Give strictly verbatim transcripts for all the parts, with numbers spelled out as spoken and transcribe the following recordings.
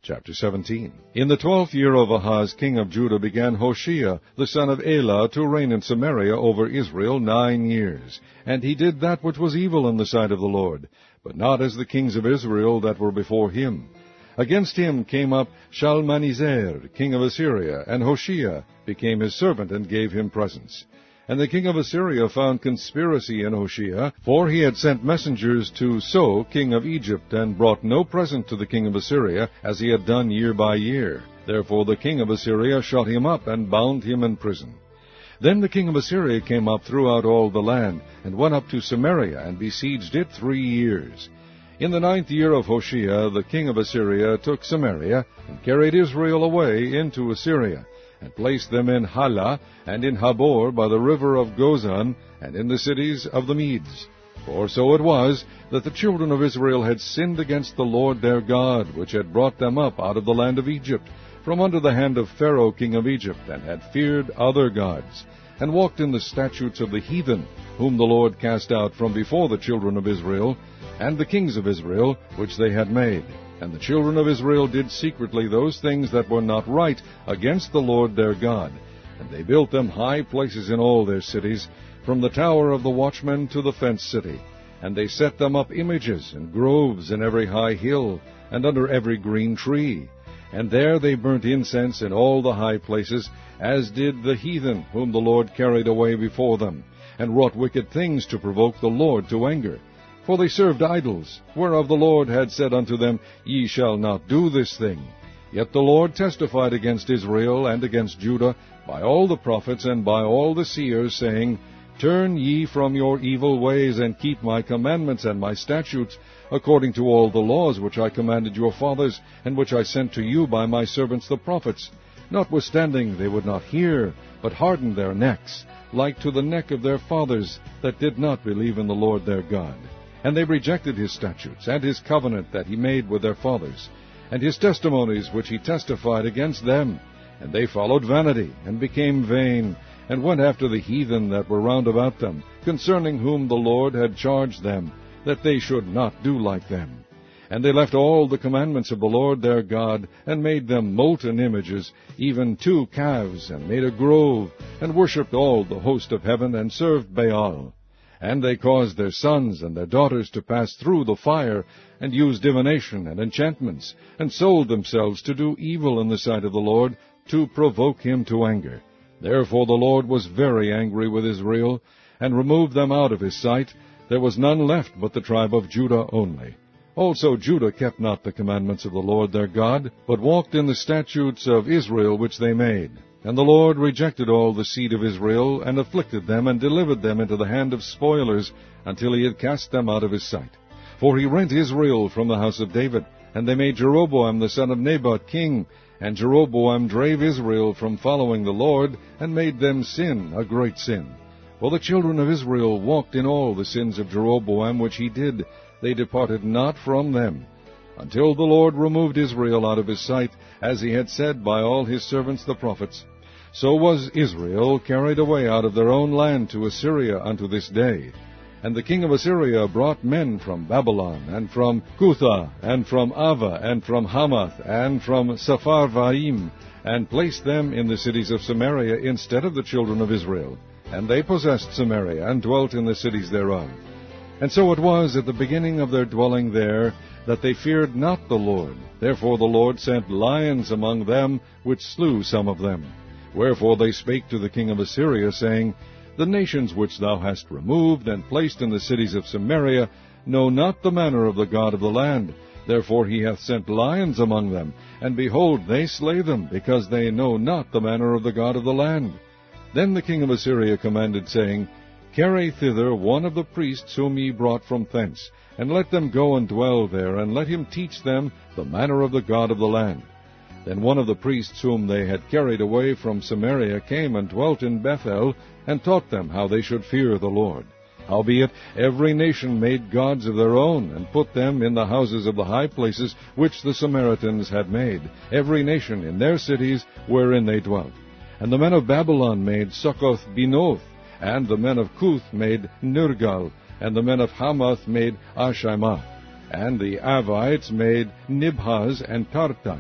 Chapter seventeen. In the twelfth year of Ahaz king of Judah began Hoshea the son of Elah to reign in Samaria over Israel nine years. And he did that which was evil in the sight of the Lord, but not as the kings of Israel that were before him. Against him came up Shalmaneser king of Assyria, and Hoshea became his servant and gave him presents. And the king of Assyria found conspiracy in Hoshea, for he had sent messengers to So king of Egypt, and brought no present to the king of Assyria, as he had done year by year. Therefore the king of Assyria shut him up, and bound him in prison. Then the king of Assyria came up throughout all the land, and went up to Samaria, and besieged it three years. In the ninth year of Hoshea the king of Assyria took Samaria, and carried Israel away into Assyria, and placed them in Halah, and in Habor by the river of Gozan, and in the cities of the Medes. For so it was, that the children of Israel had sinned against the Lord their God, which had brought them up out of the land of Egypt, from under the hand of Pharaoh king of Egypt, and had feared other gods, and walked in the statutes of the heathen, whom the Lord cast out from before the children of Israel, and the kings of Israel, which they had made. And the children of Israel did secretly those things that were not right against the Lord their God. And they built them high places in all their cities, from the tower of the watchman to the fenced city. And they set them up images and groves in every high hill, and under every green tree. And there they burnt incense in all the high places, as did the heathen whom the Lord carried away before them, and wrought wicked things to provoke the Lord to anger. For they served idols, whereof the Lord had said unto them, Ye shall not do this thing. Yet the Lord testified against Israel and against Judah by all the prophets and by all the seers, saying, Turn ye from your evil ways, and keep my commandments and my statutes, according to all the laws which I commanded your fathers, and which I sent to you by my servants the prophets. Notwithstanding they would not hear, but hardened their necks, like to the neck of their fathers, that did not believe in the Lord their God. And they rejected his statutes, and his covenant that he made with their fathers, and his testimonies which he testified against them. And they followed vanity, and became vain, and went after the heathen that were round about them, concerning whom the Lord had charged them, that they should not do like them. And they left all the commandments of the Lord their God, and made them molten images, even two calves, and made a grove, and worshipped all the host of heaven, and served Baal. And they caused their sons and their daughters to pass through the fire, and used divination and enchantments, and sold themselves to do evil in the sight of the Lord, to provoke him to anger. Therefore the Lord was very angry with Israel, and removed them out of his sight. There was none left but the tribe of Judah only. Also Judah kept not the commandments of the Lord their God, but walked in the statutes of Israel which they made. And the Lord rejected all the seed of Israel, and afflicted them, and delivered them into the hand of spoilers, until he had cast them out of his sight. For he rent Israel from the house of David, and they made Jeroboam the son of Nebat king. And Jeroboam drave Israel from following the Lord, and made them sin a great sin. For the children of Israel walked in all the sins of Jeroboam which he did. They departed not from them, until the Lord removed Israel out of his sight, as he had said by all his servants the prophets. So was Israel carried away out of their own land to Assyria unto this day. And the king of Assyria brought men from Babylon, and from Cutha, and from Ava, and from Hamath, and from Sepharvaim, and placed them in the cities of Samaria instead of the children of Israel. And they possessed Samaria, and dwelt in the cities thereof. And so it was at the beginning of their dwelling there, that they feared not the Lord. Therefore the Lord sent lions among them, which slew some of them. Wherefore they spake to the king of Assyria, saying, The nations which thou hast removed, and placed in the cities of Samaria, know not the manner of the God of the land. Therefore he hath sent lions among them, and behold, they slay them, because they know not the manner of the God of the land. Then the king of Assyria commanded, saying, Carry thither one of the priests whom ye brought from thence, and let them go and dwell there, and let him teach them the manner of the God of the land. Then one of the priests whom they had carried away from Samaria came and dwelt in Bethel, and taught them how they should fear the Lord. Howbeit every nation made gods of their own, and put them in the houses of the high places which the Samaritans had made, every nation in their cities wherein they dwelt. And the men of Babylon made Succoth-Benoth, and the men of Cuth made Nergal, and the men of Hamath made Ashimah. And the Avites made Nibhaz and Tartak,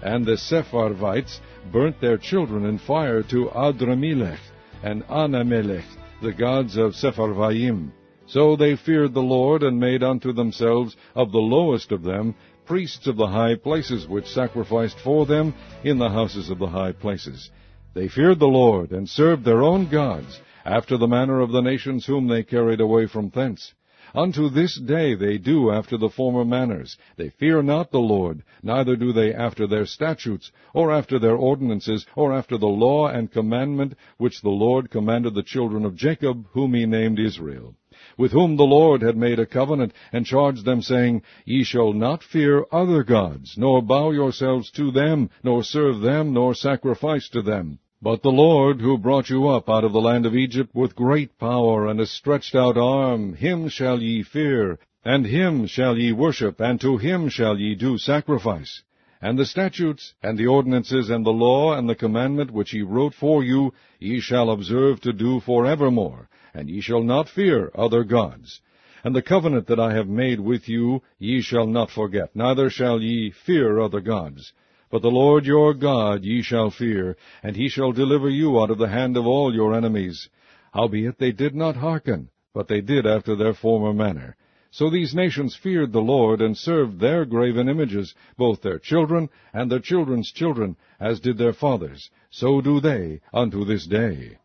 And the Sepharvites burnt their children in fire to Adramelech and Anamelech, the gods of Sepharvaim. So they feared the Lord, and made unto themselves of the lowest of them priests of the high places, which sacrificed for them in the houses of the high places. They feared the Lord, and served their own gods, after the manner of the nations whom they carried away from thence. Unto this day they do after the former manners. They fear not the Lord, neither do they after their statutes, or after their ordinances, or after the law and commandment which the Lord commanded the children of Jacob, whom he named Israel, with whom the Lord had made a covenant, and charged them, saying, Ye shall not fear other gods, nor bow yourselves to them, nor serve them, nor sacrifice to them. But the Lord, who brought you up out of the land of Egypt with great power and a stretched out arm, him shall ye fear, and him shall ye worship, and to him shall ye do sacrifice. And the statutes, and the ordinances, and the law, and the commandment which he wrote for you, ye shall observe to do for evermore, and ye shall not fear other gods. And the covenant that I have made with you ye shall not forget, neither shall ye fear other gods. But the Lord your God ye shall fear, and he shall deliver you out of the hand of all your enemies. Howbeit they did not hearken, but they did after their former manner. So these nations feared the Lord, and served their graven images, both their children and their children's children, as did their fathers. So do they unto this day.